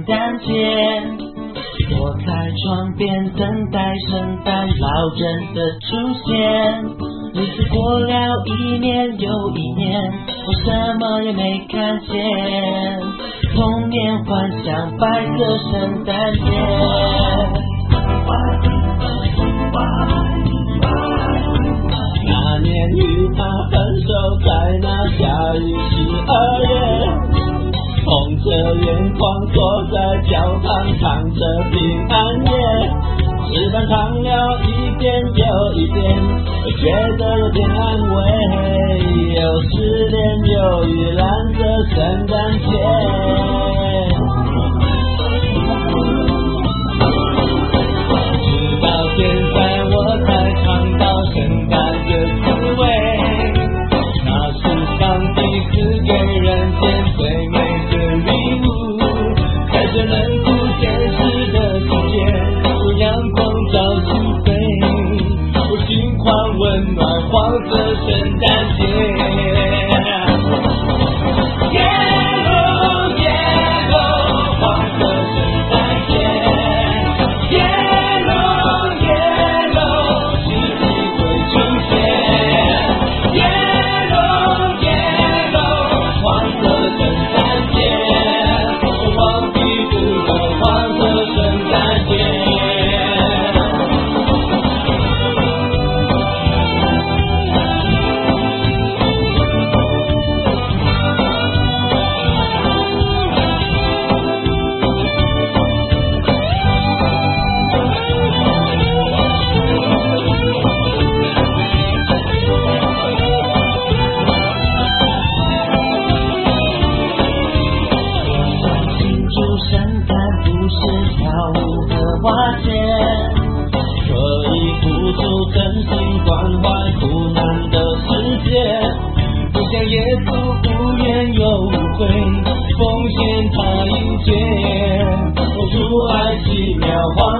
诞节。躲在窗边等待圣诞老人的出现，日子过了一年又一年，我什么也没看见，童年幻想白色圣诞节。那年与他分手在那下雨12月，红着眼眶坐在教堂唱着平安夜，诗班唱了一遍又一遍，我觉得有点安慰，又失恋又糜烂的圣诞节。直到现在我才尝到圣诞的滋味，那是上帝赐给人间最美的礼物，在这冷酷现实的世界，有阳光照心扉，我心狂温暖黄色圣诞节。耶稣无怨有悔，奉献他一切，活出爱奇妙。